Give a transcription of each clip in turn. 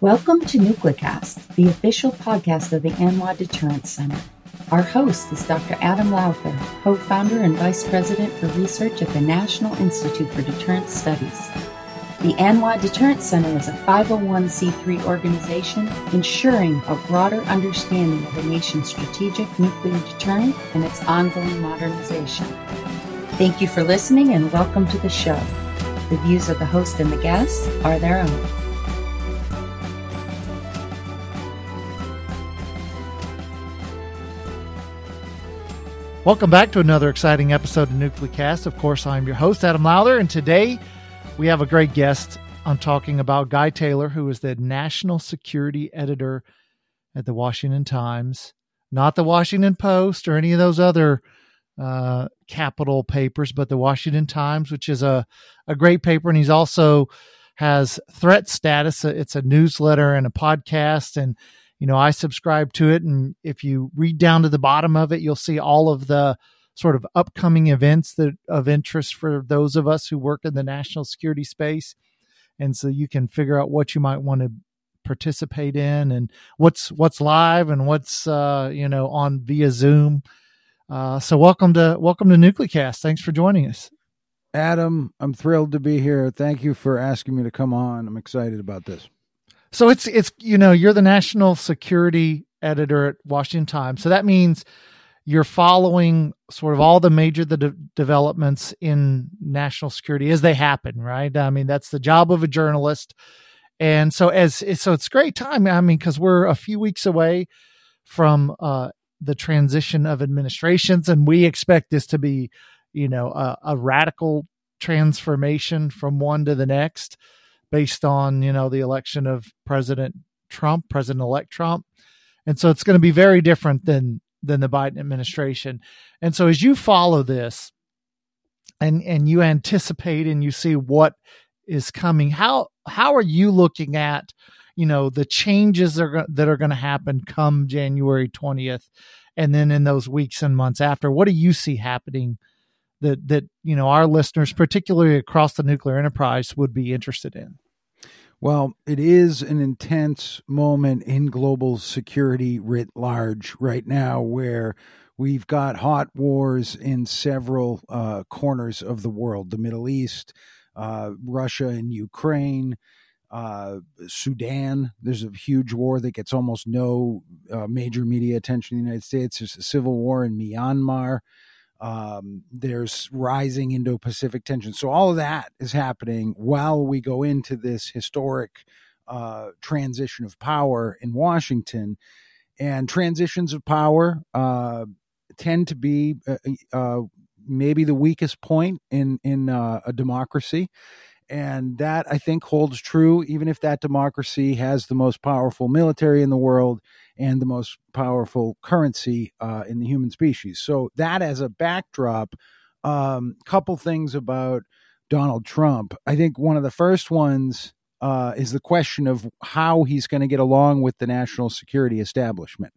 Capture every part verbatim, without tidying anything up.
Welcome to NucleCast, the official podcast of the A N W A Deterrence Center. Our host is Doctor Adam Lowther, co-founder and vice president for research at the National Institute for Deterrence Studies. The A N W A Deterrence Center is a five oh one c three organization ensuring a broader understanding of the nation's strategic nuclear deterrent and its ongoing modernization. Thank you for listening and welcome to the show. The views of the host and the guests are their own. Welcome back to another exciting episode of NucleCast. Of course, I'm your host, Adam Lowther, and today we have a great guest. I'm talking about Guy Taylor, who is the national security editor at the Washington Times, not the Washington Post or any of those other uh, capital papers, but the Washington Times, which is a, a great paper. And he's also has Threat Status. It's a newsletter and a podcast, and you know, I subscribe to it, and if you read down to the bottom of it, you'll see all of the sort of upcoming events that of interest for those of us who work in the national security space. And so you can figure out what you might want to participate in and what's what's live and what's uh, you know, on via Zoom. Uh, so welcome to welcome to NucleCast. Thanks for joining us. Adam, I'm thrilled to be here. Thank you for asking me to come on. I'm excited about this. So it's, it's, you know, you're the national security editor at Washington Times. So that means you're following sort of all the major the de- developments in national security as they happen, right? I mean, that's the job of a journalist. And so as, so it's great time. I mean, cause we're a few weeks away from uh, the transition of administrations, and we expect this to be, you know, a, a radical transformation from one to the next, based on, you know, the election of President Trump, President-elect Trump. And so it's going to be very different than, than the Biden administration. And so as you follow this and, and you anticipate and you see what is coming, how, how are you looking at, you know, the changes that are, that are going to happen come January twentieth? And then in those weeks and months after, what do you see happening that, that, you know, our listeners, particularly across the nuclear enterprise, would be interested in? Well, it is an intense moment in global security writ large right now, where we've got hot wars in several uh, corners of the world: the Middle East, uh, Russia and Ukraine, uh, Sudan. There's a huge war that gets almost no uh, major media attention in the United States. There's a civil war in Myanmar. Um, there's rising Indo-Pacific tension. So all of that is happening while we go into this historic uh, transition of power in Washington. And transitions of power uh, tend to be uh, uh, maybe the weakest point in, in uh, a democracy. And that, I think, holds true even if that democracy has the most powerful military in the world and the most powerful currency uh, in the human species. So that as a backdrop, um, couple things about Donald Trump. I think one of the first ones uh, is the question of how he's going to get along with the national security establishment.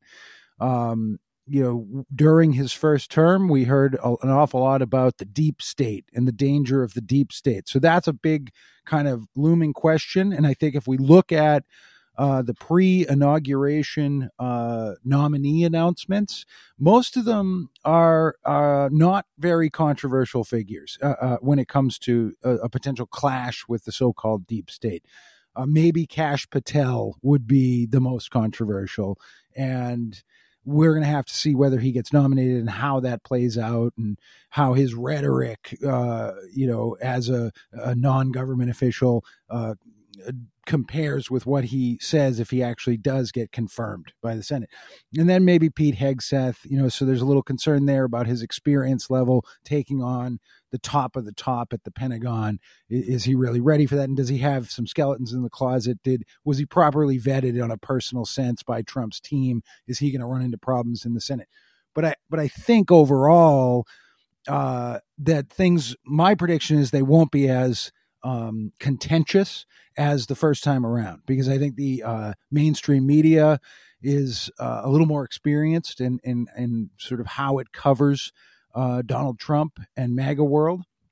Um, you know, during his first term, we heard a, an awful lot about the deep state and the danger of the deep state. So that's a big kind of looming question. And I think if we look at uh, the pre-inauguration uh, nominee announcements, most of them are uh, not very controversial figures uh, uh, when it comes to a, a potential clash with the so-called deep state. Uh, maybe Kash Patel would be the most controversial, and we're going to have to see whether he gets nominated and how that plays out, and how his rhetoric, uh, you know, as a, a non-government official uh, compares with what he says if he actually does get confirmed by the Senate. And then maybe Pete Hegseth, you know, so there's a little concern there about his experience level taking on the top of the top at the Pentagon. Is he really ready for that? And does he have some skeletons in the closet? Did was he properly vetted on a personal sense by Trump's team? Is he going to run into problems in the Senate? But I but I think overall uh, that things, my prediction is they won't be as um, contentious as the first time around, because I think the uh, mainstream media is uh, a little more experienced in, in, in sort of how it covers uh, Donald Trump and MAGA world.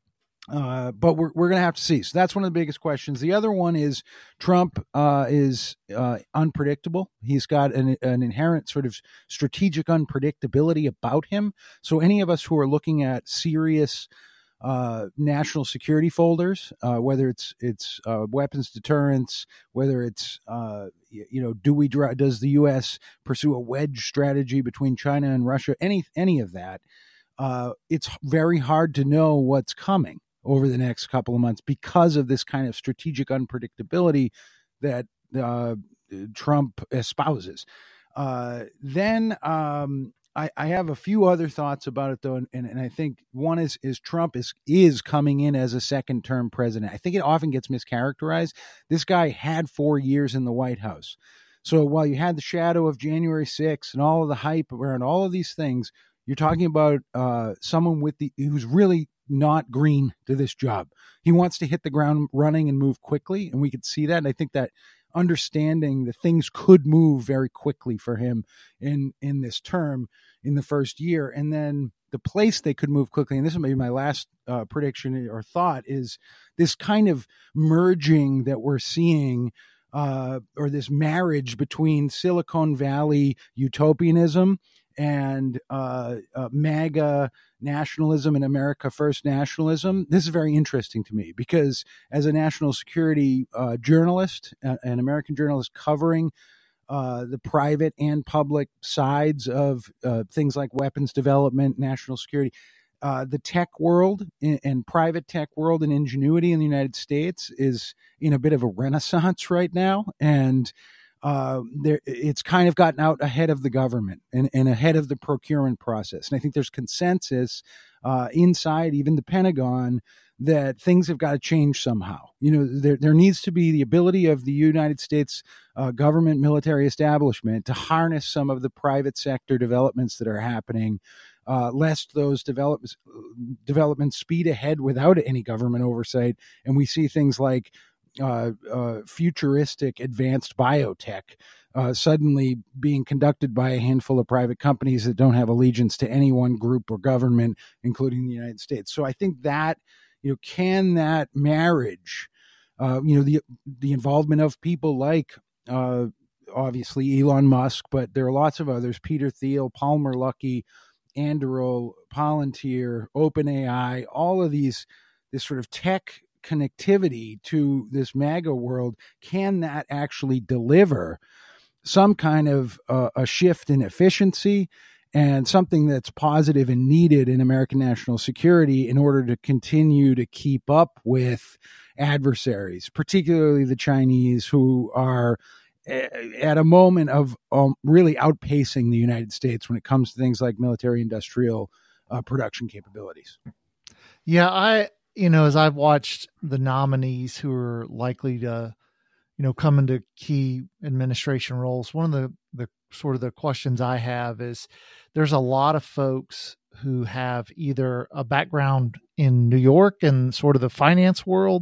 Uh, but we're we're going to have to see. So that's one of the biggest questions. The other one is Trump uh, is uh, unpredictable. He's got an, an inherent sort of strategic unpredictability about him. So any of us who are looking at serious uh, national security folders, uh, whether it's it's uh, weapons deterrence, whether it's uh, you know, do we does the U S pursue a wedge strategy between China and Russia? Any any of that, uh, it's very hard to know what's coming over the next couple of months because of this kind of strategic unpredictability that uh, Trump espouses. Uh, then um, I, I have a few other thoughts about it, though, and, and I think one is is Trump is is coming in as a second-term president. I think it often gets mischaracterized. This guy had four years in the White House. So while you had the shadow of January sixth and all of the hype around all of these things, you're talking about uh, someone with the who's really not green to this job. He wants to hit the ground running and move quickly, and we could see that. And I think that understanding that things could move very quickly for him in in this term in the first year, and then the place they could move quickly, and this is maybe my last uh, prediction or thought, is this kind of merging that we're seeing, uh, or this marriage between Silicon Valley utopianism and uh, uh, MAGA nationalism and America First nationalism. This is very interesting to me because as a national security uh, journalist, uh, an American journalist covering uh, the private and public sides of uh, things like weapons development, national security, uh, the tech world and, and private tech world and ingenuity in the United States is in a bit of a renaissance right now. And Uh, there, it's kind of gotten out ahead of the government and, and ahead of the procurement process. And I think there's consensus uh, inside even the Pentagon that things have got to change somehow. You know, there, there needs to be the ability of the United States uh, government military establishment to harness some of the private sector developments that are happening, uh, lest those developments, developments speed ahead without any government oversight. And we see things like Uh, uh, futuristic advanced biotech uh, suddenly being conducted by a handful of private companies that don't have allegiance to any one group or government, including the United States. So I think that, you know, can that marriage, uh, you know, the the involvement of people like uh, obviously Elon Musk, but there are lots of others, Peter Thiel, Palmer Luckey, Anduril, Palantir, OpenAI, all of these, this sort of tech connectivity to this MAGA world, can that actually deliver some kind of uh, a shift in efficiency and something that's positive and needed in American national security in order to continue to keep up with adversaries, particularly the Chinese, who are at a moment of um, really outpacing the United States when it comes to things like military industrial uh, production capabilities. Yeah, I, you know, as I've watched the nominees who are likely to, you know, come into key administration roles, one of the, the sort of the questions I have is there's a lot of folks who have either a background in New York and sort of the finance world,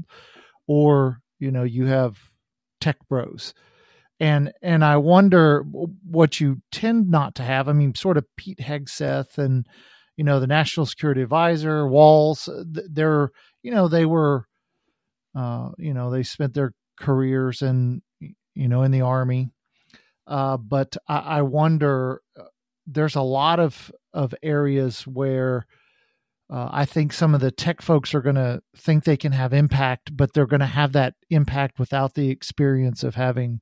or, you know, you have tech bros. And, and I wonder what you tend not to have. I mean, sort of Pete Hegseth and, you know, the National Security Advisor, Walls, they're, you know, they were, uh, you know, they spent their careers in, you know, in the Army. Uh, but I, I wonder, uh, there's a lot of, of areas where uh, I think some of the tech folks are going to think they can have impact, but they're going to have that impact without the experience of having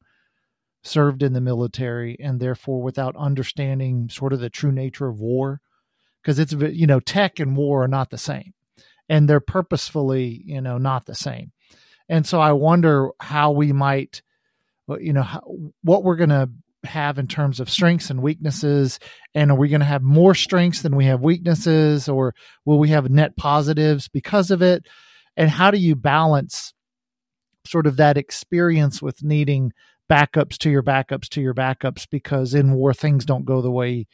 served in the military, and therefore without understanding sort of the true nature of war. Because it's, you know, tech and war are not the same, and they're purposefully, you know, not the same. And so I wonder how we might, you know, how, what we're going to have in terms of strengths and weaknesses. And are we going to have more strengths than we have weaknesses, or will we have net positives because of it? And how do you balance sort of that experience with needing backups to your backups to your backups? Because in war, things don't go the way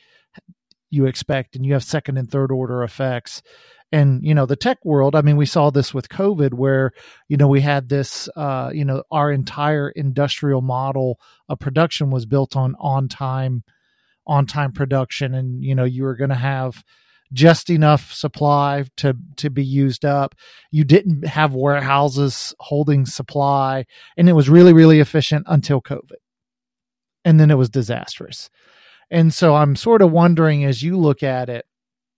you expect, and you have second and third order effects. And, you know, the tech world, I mean, we saw this with COVID where, you know, we had this, uh, you know, our entire industrial model of production was built on on time, on time production. And, you know, you were going to have, just enough supply to, to be used up. You didn't have warehouses holding supply, and it was really, really efficient until COVID. And then it was disastrous. And so I'm sort of wondering, as you look at it,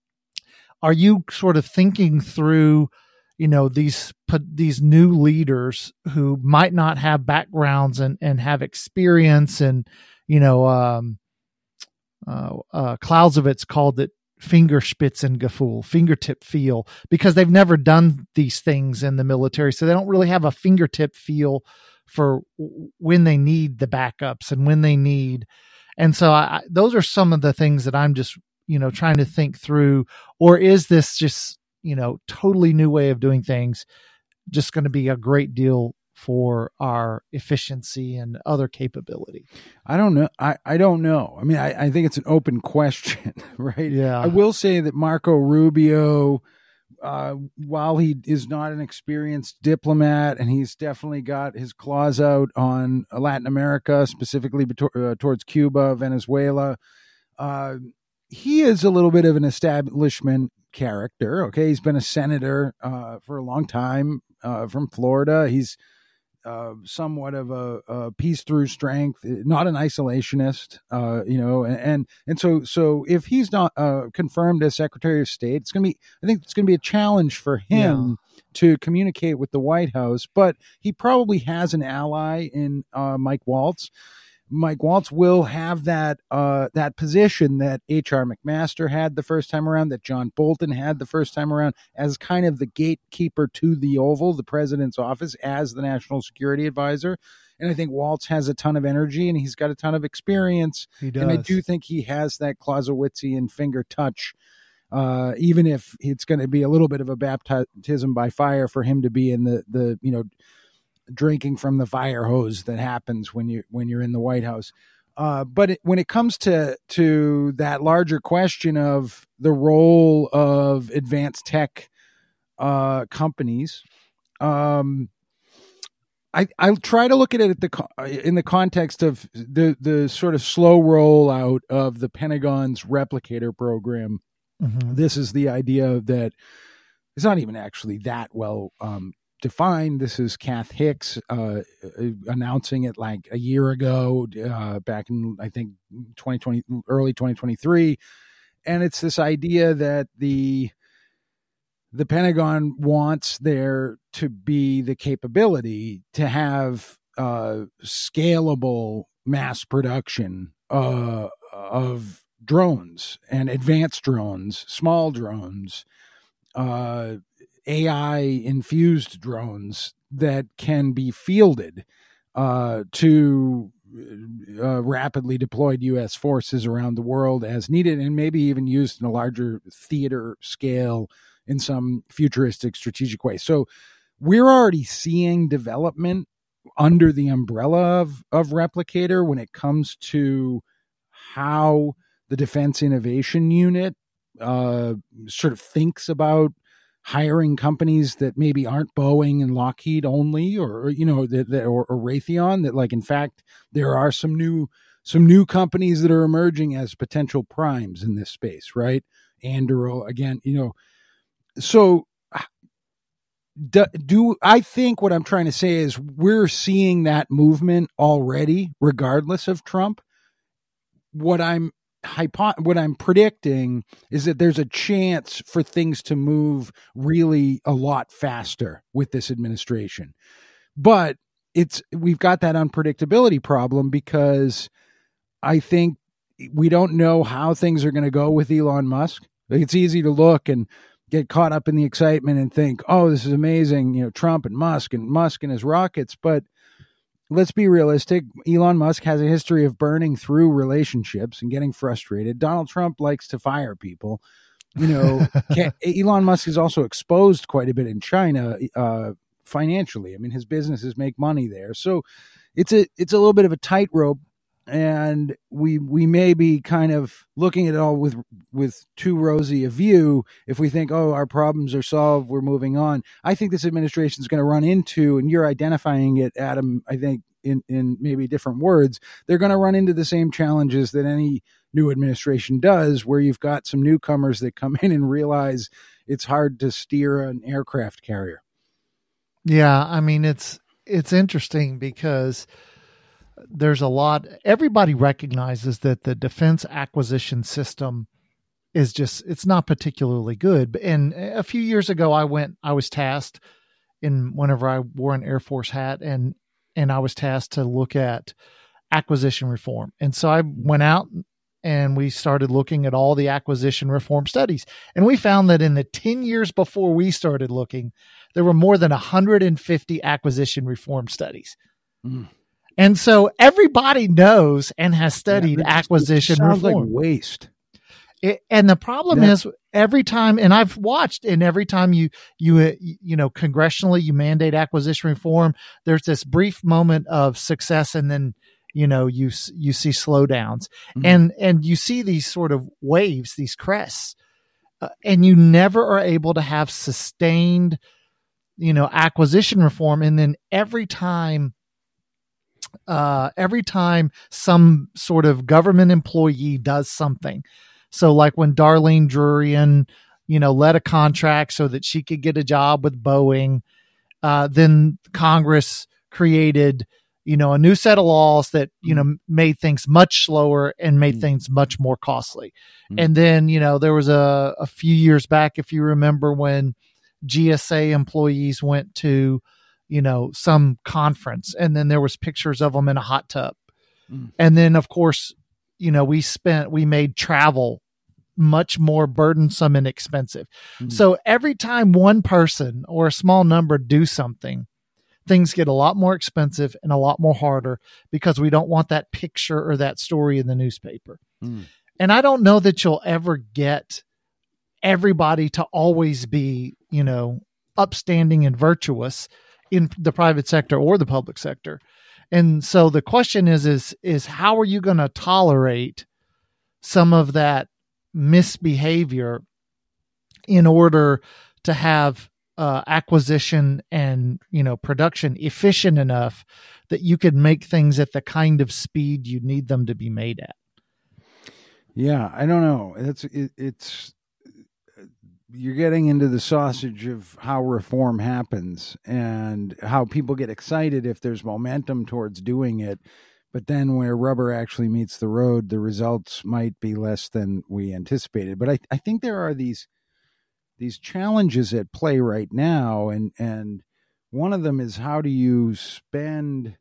are you sort of thinking through, you know, these these new leaders who might not have backgrounds and, and have experience, and, you know, um, uh, uh, Clausewitz called it Fingerspitzengefühl, fingertip feel, because they've never done these things in the military. So they don't really have a fingertip feel for when they need the backups and when they need. And so I, those are some of the things that I'm just, you know, trying to think through. Or is this just, you know, totally new way of doing things, just going to be a great deal for our efficiency and other capability? I don't know. I, I don't know. I mean, I, I think it's an open question, right? Yeah. I will say that Marco Rubio, uh, while he is not an experienced diplomat, and he's definitely got his claws out on Latin America, specifically beto- uh, towards Cuba, Venezuela, uh, he is a little bit of an establishment character. Okay. He's been a senator uh, for a long time uh, from Florida. He's uh, somewhat of a, a peace through strength, not an isolationist, uh, you know, and, and, and so, so if he's not uh, confirmed as Secretary of State, it's going to be, I think it's going to be a challenge for him yeah. to communicate with the White House, but he probably has an ally in uh, Mike Waltz. Mike Waltz will have that uh, that position that H R McMaster had the first time around, that John Bolton had the first time around, as kind of the gatekeeper to the Oval, the president's office, as the national security advisor. And I think Waltz has a ton of energy, and he's got a ton of experience. He does. And I do think he has that Clausewitzian finger touch, uh, even if it's going to be a little bit of a baptism by fire for him to be in the, the you know, drinking from the fire hose that happens when you when you're in the White House. Uh, but it, when it comes to to that larger question of the role of advanced tech uh, companies, um, I I try to look at it at the in the context of the the sort of slow rollout of the Pentagon's replicator program. Mm-hmm. This is the idea that it's not even actually that well um, defined. This is Kath Hicks uh, announcing it like a year ago, uh, back in, I think, twenty twenty, early twenty twenty-three. And it's this idea that the the Pentagon wants there to be the capability to have uh, scalable mass production uh, of drones and advanced drones, small drones, uh, A I-infused drones that can be fielded uh, to uh, rapidly deployed U S forces around the world as needed, and maybe even used in a larger theater scale in some futuristic strategic way. So we're already seeing development under the umbrella of, of Replicator when it comes to how the Defense Innovation Unit uh, sort of thinks about hiring companies that maybe aren't Boeing and Lockheed only, or, you know, that, that or, or Raytheon, that, like, in fact, there are some new, some new companies that are emerging as potential primes in this space, right? Anduril, again, you know, so do, do I think what I'm trying to say is we're seeing that movement already, regardless of Trump. What I'm Hypo- what I'm predicting is that there's a chance for things to move really a lot faster with this administration. But it's we've got that unpredictability problem because I think we don't know how things are going to go with Elon Musk. Like, it's easy to look and get caught up in the excitement and think, oh, this is amazing, you know, Trump and Musk and Musk and his rockets. But let's be realistic. Elon Musk has a history of burning through relationships and getting frustrated. Donald Trump likes to fire people. You know, Elon Musk is also exposed quite a bit in China uh, financially. I mean, his businesses make money there. So it's a it's a little bit of a tightrope, and we we may be kind of looking at it all with with too rosy a view if we think, oh, our problems are solved, we're moving on. I think this administration is going to run into, and you're identifying it, Adam, I think in in maybe different words, they're going to run into the same challenges that any new administration does, where you've got some newcomers that come in and realize it's hard to steer an aircraft carrier. Yeah, I mean, it's it's interesting because there's a lot, everybody recognizes that the defense acquisition system is just, it's not particularly good. And a few years ago, I went, I was tasked in whenever I wore an Air Force hat, and, and I was tasked to look at acquisition reform. And so I went out and we started looking at all the acquisition reform studies. And we found that in the ten years before we started looking, there were more than one hundred fifty acquisition reform studies. Mm. And so everybody knows and has studied yeah, acquisition sounds reform. Like waste. It, and the problem yeah. is every time, and I've watched, and every time you, you, uh, you know, congressionally, you mandate acquisition reform, there's this brief moment of success. And then, you know, you, you see slowdowns mm-hmm. and, and you see these sort of waves, these crests, uh, and you never are able to have sustained, you know, acquisition reform. And then every time, uh, every time some sort of government employee does something. So like when Darlene Drurian, you know, led a contract so that she could get a job with Boeing, uh, then Congress created, you know, a new set of laws that, you know, made things much slower and made mm. things much more costly. Mm. And then, you know, there was a, a few years back, if you remember, when G S A employees went to, you know, some conference, and then there was pictures of them in a hot tub. Mm. And then, of course, you know, we spent, we made travel much more burdensome and expensive. Mm. So every time one person or a small number do something, things get a lot more expensive and a lot more harder because we don't want that picture or that story in the newspaper. Mm. And I don't know that you'll ever get everybody to always be, you know, upstanding and virtuous in the private sector or the public sector. And so the question is, is, is how are you going to tolerate some of that misbehavior in order to have uh, acquisition and, you know, production efficient enough that you could make things at the kind of speed you need them to be made at? Yeah, I don't know. It's, it, it's, you're getting into the sausage of how reform happens and how people get excited if there's momentum towards doing it. But then where rubber actually meets the road, the results might be less than we anticipated. But I, I think there are these these challenges at play right now. And, and one of them is, how do you spend,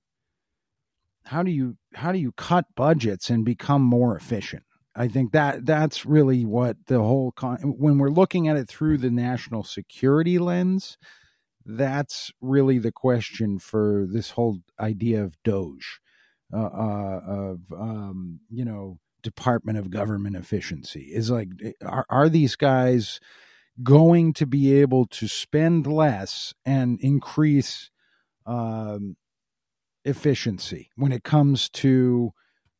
how do you, how do you cut budgets and become more efficient? I think that that's really what the whole con- when we're looking at it through the national security lens, that's really the question for this whole idea of DOGE, uh, uh, of um, you know, Department of Government Efficiency. Is like, are, are these guys going to be able to spend less and increase um, efficiency when it comes to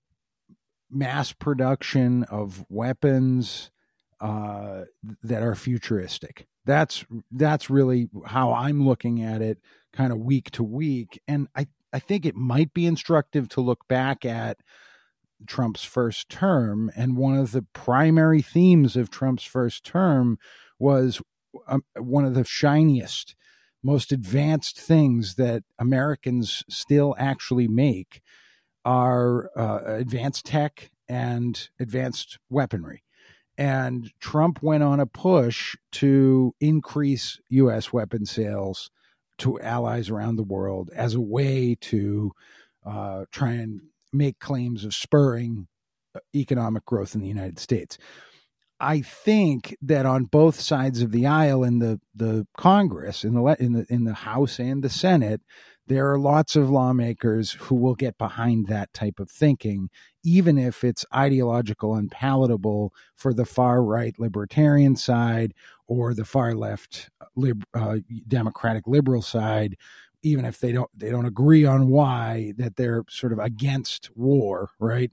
mass production of weapons uh, that are futuristic? That's that's really how I'm looking at it, kind of week to week. And I, I think it might be instructive to look back at Trump's first term. And one of the primary themes of Trump's first term was um, one of the shiniest, most advanced things that Americans still actually make are uh, advanced tech and advanced weaponry. And Trump went on a push to increase U S weapon sales to allies around the world as a way to uh, try and make claims of spurring economic growth in the United States. I think that on both sides of the aisle in the, the Congress, in the in the in the House and the Senate, there are lots of lawmakers who will get behind that type of thinking, even if it's ideological and palatable for the far right libertarian side or the far left lib, uh, democratic liberal side. Even if they don't they don't agree on why, that they're sort of against war, right?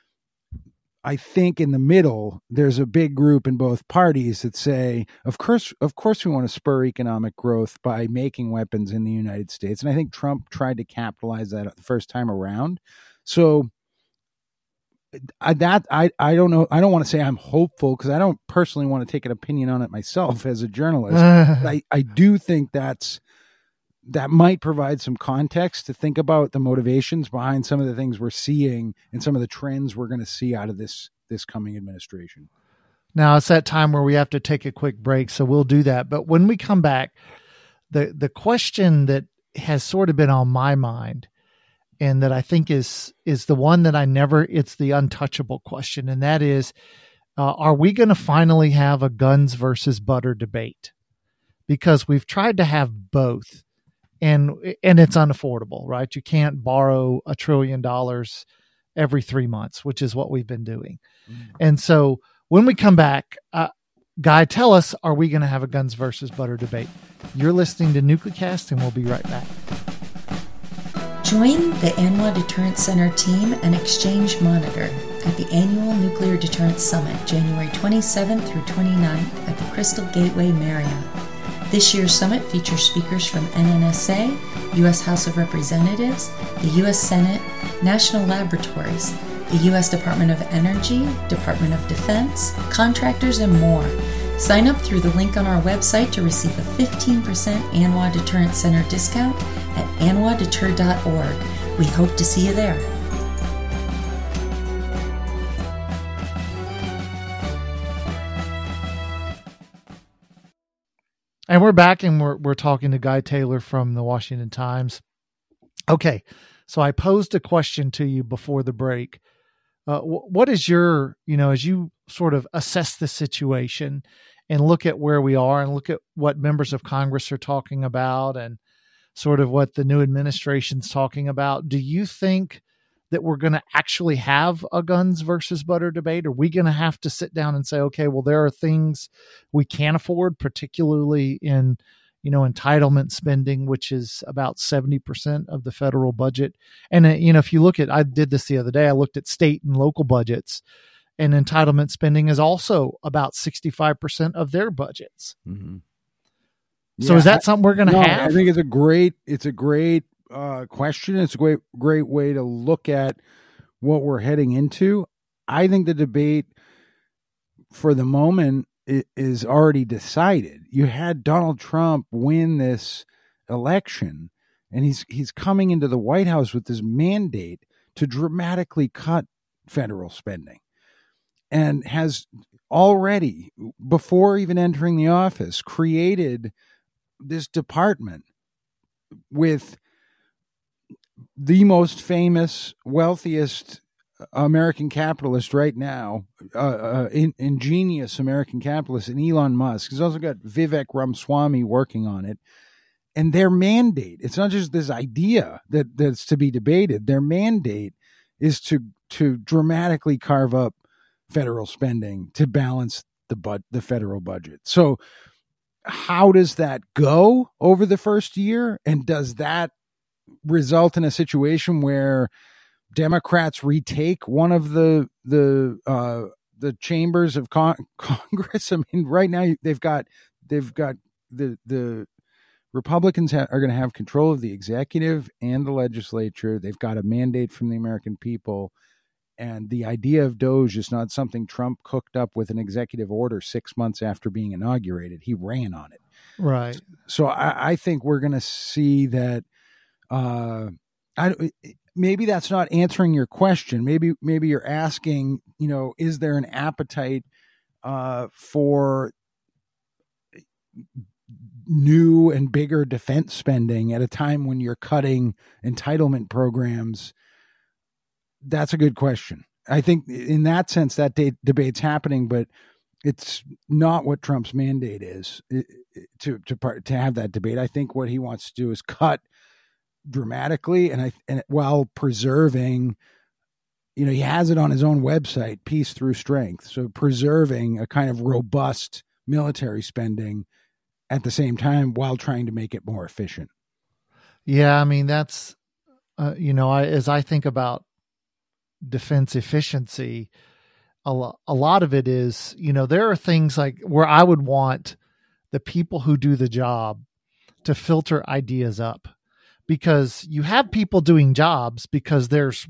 I think in the middle, there's a big group in both parties that say, of course, of course, we want to spur economic growth by making weapons in the United States. And I think Trump tried to capitalize that the first time around. So I, that I, I don't know. I don't want to say I'm hopeful because I don't personally want to take an opinion on it myself as a journalist. I, I do think that's that might provide some context to think about the motivations behind some of the things we're seeing and some of the trends we're going to see out of this this coming administration. Now it's that time where we have to take a quick break, so we'll do that. But when we come back, the the question that has sort of been on my mind, and that I think is is the one that I never, it's the untouchable question, and that is, uh, are we going to finally have a guns versus butter debate? Because we've tried to have both, and and it's unaffordable, right? You can't borrow a trillion dollars every three months, which is what we've been doing. Mm. And so when we come back, uh, Guy, tell us, are we going to have a guns versus butter debate? You're listening to Nuclecast, and we'll be right back. Join the ANWA Deterrence Center team and Exchange Monitor at the annual Nuclear Deterrence Summit, January twenty-seventh through twenty-ninth at the Crystal Gateway Marriott. This year's summit features speakers from N N S A, U S House of Representatives, the U S Senate, national laboratories, the U S Department of Energy, Department of Defense, contractors, and more. Sign up through the link on our website to receive a fifteen percent ANWA Deterrence Center discount at A N W A deter dot org. We hope to see you there. And we're back, and we're we're talking to Guy Taylor from the Washington Times. Okay, so I posed a question to you before the break. Uh, what is your, you know, as you sort of assess the situation and look at where we are and look at what members of Congress are talking about and sort of what the new administration's talking about, do you think that we're going to actually have a guns versus butter debate? Are we going to have to sit down and say, okay, well, there are things we can't afford, particularly in, you know, entitlement spending, which is about seventy percent of the federal budget. And, uh, you know, if you look at, I did this the other day, I looked at state and local budgets, and entitlement spending is also about sixty-five percent of their budgets. Mm-hmm. So yeah, is that something we're going to no, have? I think it's a great, it's a great uh, question. It's a great, great way to look at what we're heading into. I think the debate for the moment is already decided. You had Donald Trump win this election, and he's he's coming into the White House with this mandate to dramatically cut federal spending, and has already, before even entering the office, created this department with the most famous, wealthiest American capitalist right now, uh, uh, in, ingenious American capitalist, and Elon Musk. He's also got Vivek Ramaswamy working on it. And their mandate, it's not just this idea that that's to be debated. Their mandate is to to dramatically carve up federal spending to balance the bud, the federal budget. So how does that go over the first year? And does that result in a situation where Democrats retake one of the the uh, the chambers of con- Congress? I mean, right now they've got they've got the the Republicans ha- are going to have control of the executive and the legislature. They've got a mandate from the American people, and the idea of DOGE is not something Trump cooked up with an executive order six months after being inaugurated. He ran on it, right? So I, I think we're going to see that. Uh, I. Maybe that's not answering your question. Maybe maybe you're asking, you know, is there an appetite uh, for new and bigger defense spending at a time when you're cutting entitlement programs? That's a good question. I think in that sense, that de- debate's happening, but it's not what Trump's mandate is to to to have that debate. I think what he wants to do is cut dramatically, and I and while preserving, you know, he has it on his own website, Peace Through Strength. So preserving a kind of robust military spending at the same time while trying to make it more efficient. Yeah, I mean that's uh, you know, I, as I think about defense efficiency, a lot a lot of it is, you know, there are things like where I would want the people who do the job to filter ideas up. Because you have people doing jobs because there's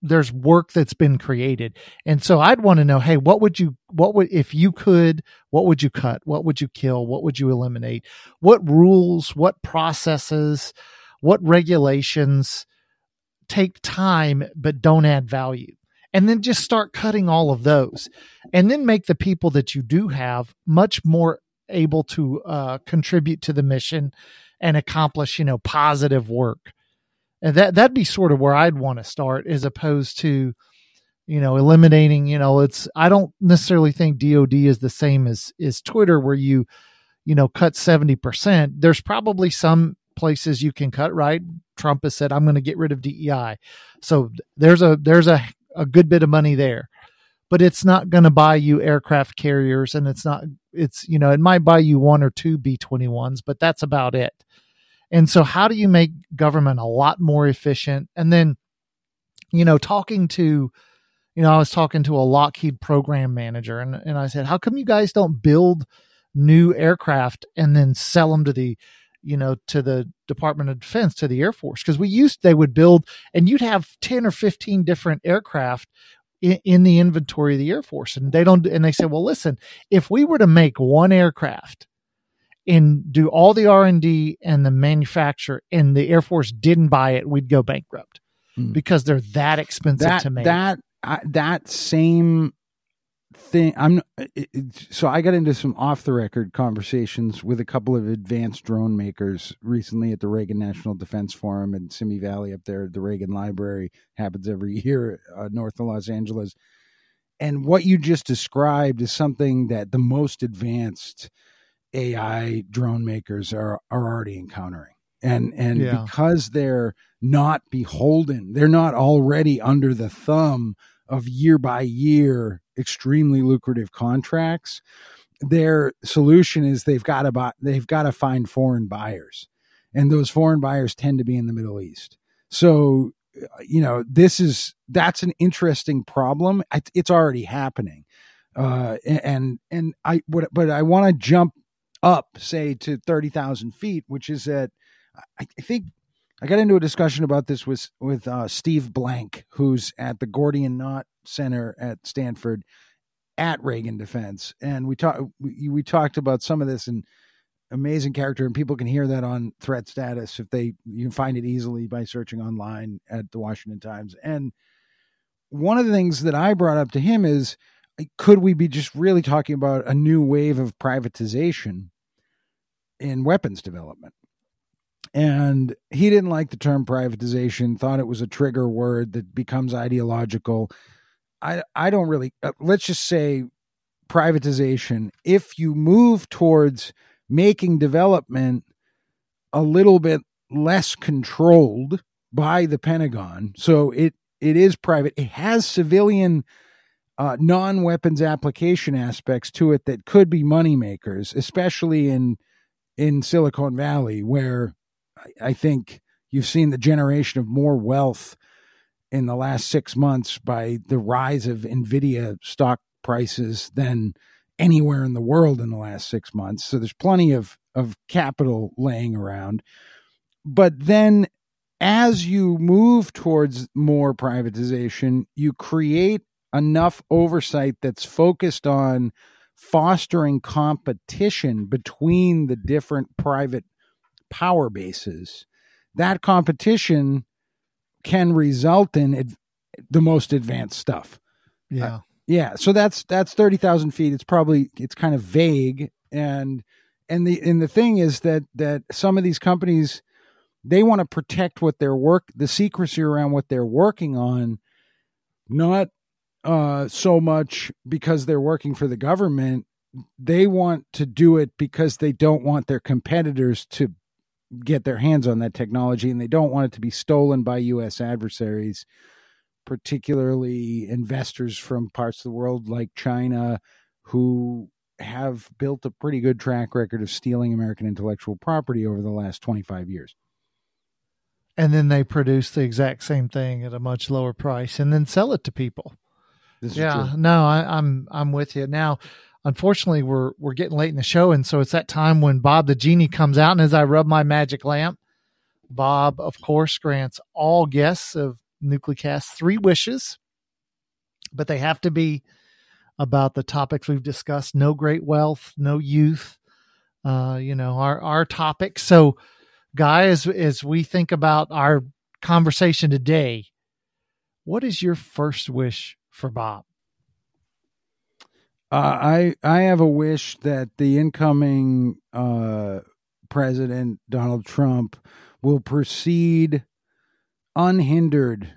there's work that's been created. And so I'd want to know, hey, what would you, what would, if you could, what would you cut? What would you kill? What would you eliminate? What rules, what processes, what regulations take time, but don't add value? And then just start cutting all of those, and then make the people that you do have much more able to uh, contribute to the mission and accomplish, you know, positive work. And that, that'd be sort of where I'd want to start, as opposed to, you know, eliminating, you know, it's, I don't necessarily think D O D is the same as, as Twitter, where you, you know, cut seventy percent. There's probably some places you can cut, right? Trump has said, I'm going to get rid of D E I. So there's a, there's a, a good bit of money there, but it's not going to buy you aircraft carriers. And it's not, it's, you know, it might buy you one or two B twenty-ones, but that's about it. And so how do you make government a lot more efficient? And then, you know, talking to, you know, I was talking to a Lockheed program manager, and, and I said, how come you guys don't build new aircraft and then sell them to the, you know, to the Department of Defense, to the Air Force? Because we used, they would build, and you'd have ten or fifteen different aircraft in, in the inventory of the Air Force. And they don't, and they said, well, listen, if we were to make one aircraft and do all the R and D and the manufacture, and the Air Force didn't buy it, we'd go bankrupt hmm. because they're that expensive that, to make. That, I, that same thing. I'm it, it, so I got into some off the record conversations with a couple of advanced drone makers recently at the Reagan National Defense Forum in Simi Valley up there. The Reagan Library happens every year uh, north of Los Angeles. And what you just described is something that the most advanced A I drone makers are, are already encountering. And, and yeah. because they're not beholden, they're not already under the thumb of year by year, extremely lucrative contracts. Their solution is they've got to buy, they've got to find foreign buyers, and those foreign buyers tend to be in the Middle East. So, you know, this is, that's an interesting problem. It's already happening. Uh, and, and I would, but I want to jump up, say, to thirty thousand feet, which is at, I think I got into a discussion about this with, with uh, Steve Blank, who's at the Gordian Knot Center at Stanford at Reagan Defense. And we talked, we, we talked about some of this, and amazing character, and people can hear that on Threat Status if they, you can find it easily by searching online at the Washington Times. And one of the things that I brought up to him is, could we be just really talking about a new wave of privatization in weapons development? And he didn't like the term privatization, thought it was a trigger word that becomes ideological. I I don't really, uh, let's just say privatization. If you move towards making development a little bit less controlled by the Pentagon, so it it is private, it has civilian uh, non-weapons application aspects to it that could be money makers, especially in in Silicon Valley, where I think you've seen the generation of more wealth in the last six months by the rise of NVIDIA stock prices than anywhere in the world in the last six months. So there's plenty of, of capital laying around. But then as you move towards more privatization, you create enough oversight that's focused on fostering competition between the different private power bases. That competition can result in ad- the most advanced stuff. Yeah. Uh, yeah. So that's, that's thirty thousand feet. It's probably, it's kind of vague. And, and the, and the thing is that, that some of these companies, they want to protect what their work, the secrecy around what they're working on, not uh, so much because they're working for the government. They want to do it because they don't want their competitors to get their hands on that technology, and they don't want it to be stolen by U S adversaries, particularly investors from parts of the world like China, who have built a pretty good track record of stealing American intellectual property over the last twenty-five years. And then they produce the exact same thing at a much lower price and then sell it to people. This yeah, is true. no, I, I'm, I'm with you. Now, unfortunately, we're we're getting late in the show, and so it's that time when Bob the Genie comes out, and as I rub my magic lamp, Bob, of course, grants all guests of Nuclecast, three wishes, but they have to be about the topics we've discussed. No great wealth, no youth, uh, you know, our, our topics. So, guys, as we think about our conversation today, what is your first wish for Bob? Uh, I I have a wish that the incoming uh, president, Donald Trump, will proceed unhindered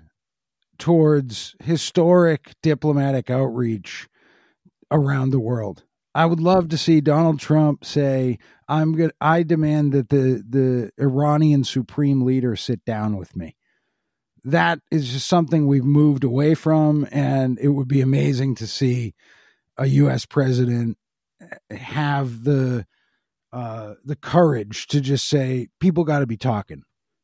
towards historic diplomatic outreach around the world. I would love to see Donald Trump say, "I'm good. I demand that the the Iranian supreme leader sit down with me." That is just something we've moved away from, and it would be amazing to see a U S president have the uh, the courage to just say, "People got to be talking,"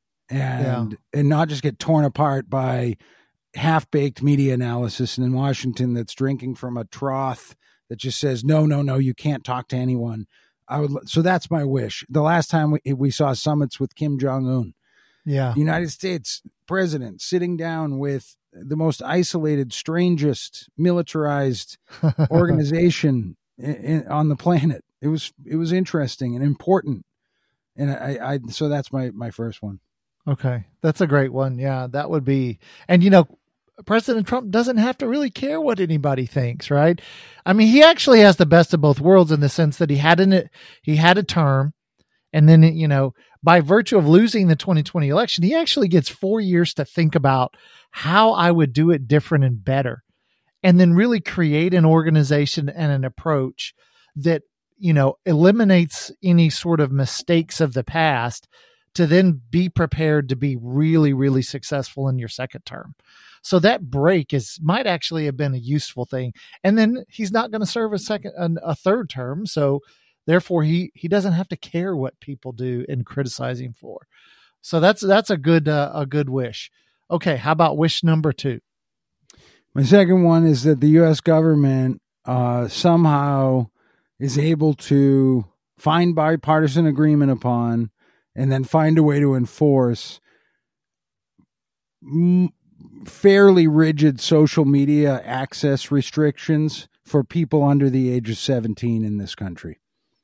and yeah. and not just get torn apart by half-baked media analysis in Washington that's drinking from a trough that just says, no, no, no, you can't talk to anyone. I would, so that's my wish. The last time we, we saw summits with Kim Jong-un, yeah, the United States president sitting down with the most isolated, strangest, militarized organization in, in, on the planet. It was, it was interesting and important. And I, I, so that's my, my first one. Okay. That's a great one. Yeah, that would be, and you know, President Trump doesn't have to really care what anybody thinks, right? I mean, he actually has the best of both worlds in the sense that he had an, he had a term, and then, you know, by virtue of losing the twenty twenty election, he actually gets four years to think about how I would do it different and better, and then really create an organization and an approach that, you know, eliminates any sort of mistakes of the past to then be prepared to be really, really successful in your second term. So that break is might actually have been a useful thing. And then he's not going to serve a second, a third term. So therefore he, he doesn't have to care what people do and criticize him for. So that's, that's a good, uh, a good wish. Okay. How about wish number two? My second one is that the U S government, uh, somehow is able to find bipartisan agreement upon, and then find a way to enforce m- fairly rigid social media access restrictions for people under the age of seventeen in this country.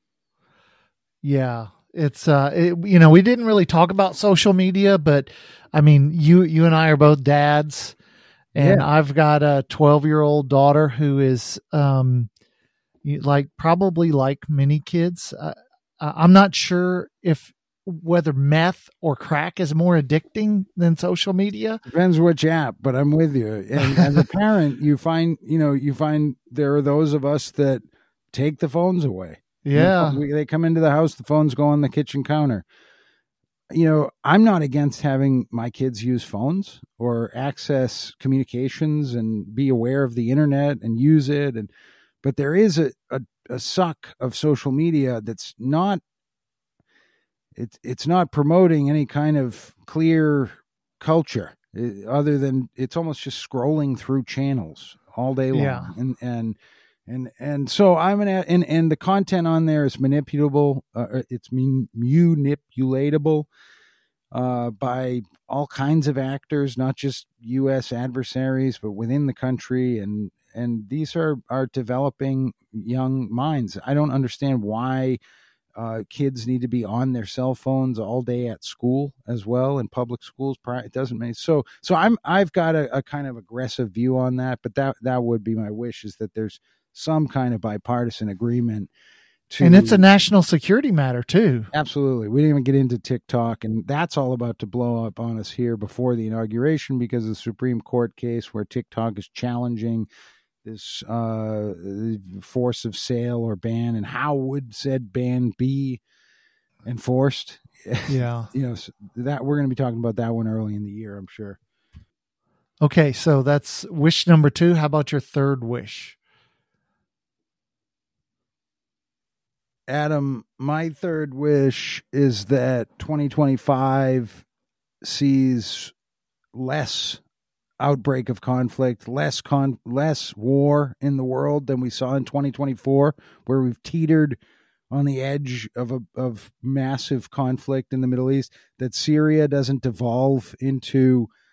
Yeah, it's, uh, it, you know, we didn't really talk about social media, but I mean, you, you and I are both dads, and yeah. I've got a twelve year old daughter who is, um, like probably like many kids. Uh, I'm not sure if, whether meth or crack is more addicting than social media. Depends which app, but I'm with you. And as a parent, you find, you know, you find there are those of us that take the phones away. Yeah. We, they come into the house, the phones go on the kitchen counter. You know, I'm not against having my kids use phones or access communications and be aware of the internet and use it. And, but there is a, a, a suck of social media that's not, It's it's not promoting any kind of clear culture, it, other than it's almost just scrolling through channels all day long. Yeah. And and and and so I'm gonna and and the content on there is manipulable. Uh, it's manipulatable uh, by all kinds of actors, not just U S adversaries, but within the country. And and these are are developing young minds. I don't understand why. Uh, kids need to be on their cell phones all day at school as well, in public schools. It doesn't make so. So I'm I've got a, a kind of aggressive view on that, but that that would be my wish, is that there's some kind of bipartisan agreement. To, and it's a national security matter too. Absolutely, we didn't even get into TikTok, and that's all about to blow up on us here before the inauguration because of the Supreme Court case where TikTok is challenging this uh, force of sale or ban, and how would said ban be enforced? Yeah, you know, so that we're going to be talking about that one early in the year, I'm sure. Okay, so that's wish number two. How about your third wish? Adam, my third wish is that twenty twenty-five sees less outbreak of conflict, less con less war in the world than we saw in twenty twenty-four, where we've teetered on the edge of a of massive conflict in the Middle East. That Syria doesn't devolve into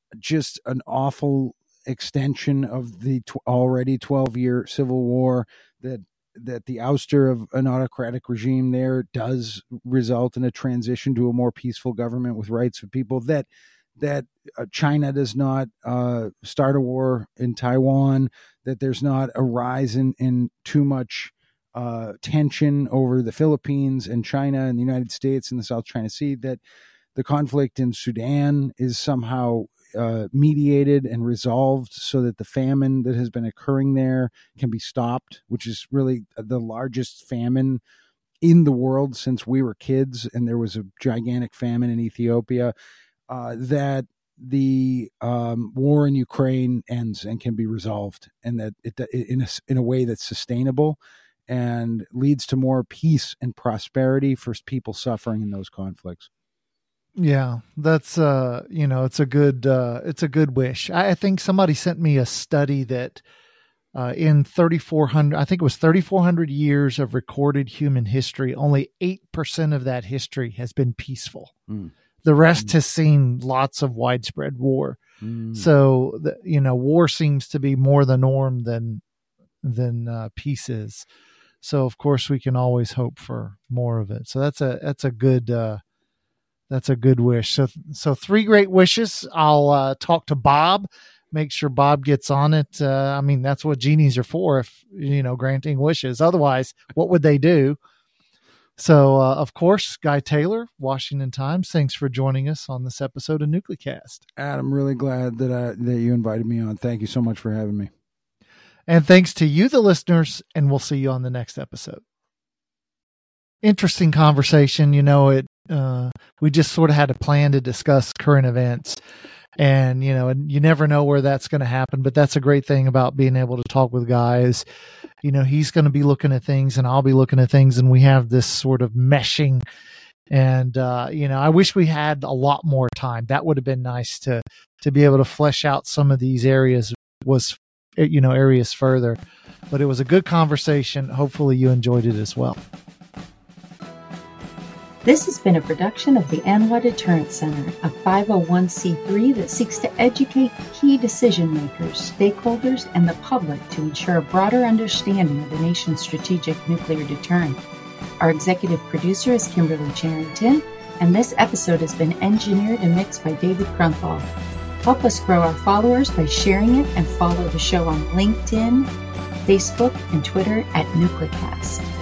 just an awful extension of the tw- already twelve-year civil war, that that the ouster of an autocratic regime there does result in a transition to a more peaceful government with rights for people, that that uh, China does not uh, start a war in Taiwan, that there's not a rise in, in too much uh, tension over the Philippines and China and the United States and the South China Sea, that the conflict in Sudan is somehow uh, mediated and resolved so that the famine that has been occurring there can be stopped, which is really the largest famine in the world since we were kids, and there was a gigantic famine in Ethiopia. Uh, that the um, war in Ukraine ends and can be resolved, and that it in a, in a way that's sustainable and leads to more peace and prosperity for people suffering in those conflicts. Yeah, that's uh, you know, it's a good uh, it's a good wish. I, I think somebody sent me a study that uh, in thirty-four hundred, I think it was thirty-four hundred years of recorded human history, only eight percent of that history has been peaceful. Mm. The rest mm. has seen lots of widespread war. Mm. So, the, you know, war seems to be more the norm than than uh, peace is. So, of course, we can always hope for more of it. So that's a that's a good uh, that's a good wish. So, so three great wishes. I'll uh, talk to Bob, make sure Bob gets on it. Uh, I mean, that's what genies are for, if you know, granting wishes. Otherwise, what would they do? So, uh, of course, Guy Taylor, Washington Times, thanks for joining us on this episode of Nuclecast. Adam, really glad that I, that you invited me on. Thank you so much for having me. And thanks to you, the listeners, and we'll see you on the next episode. Interesting conversation. You know, it. Uh, we just sort of had a plan to discuss current events, and, you know, and you never know where that's going to happen, but that's a great thing about being able to talk with guys. You know, he's going to be looking at things and I'll be looking at things, and we have this sort of meshing. And, uh, you know, I wish we had a lot more time. That would have been nice to, to be able to flesh out some of these areas, was, you know, areas further, but it was a good conversation. Hopefully you enjoyed it as well. This has been a production of the ANWA Deterrence Center, a five oh one c three that seeks to educate key decision makers, stakeholders, and the public to ensure a broader understanding of the nation's strategic nuclear deterrent. Our executive producer is Kimberly Charrington, and this episode has been engineered and mixed by David Krunthal. Help us grow our followers by sharing it, and follow the show on LinkedIn, Facebook, and Twitter at Nuclecast.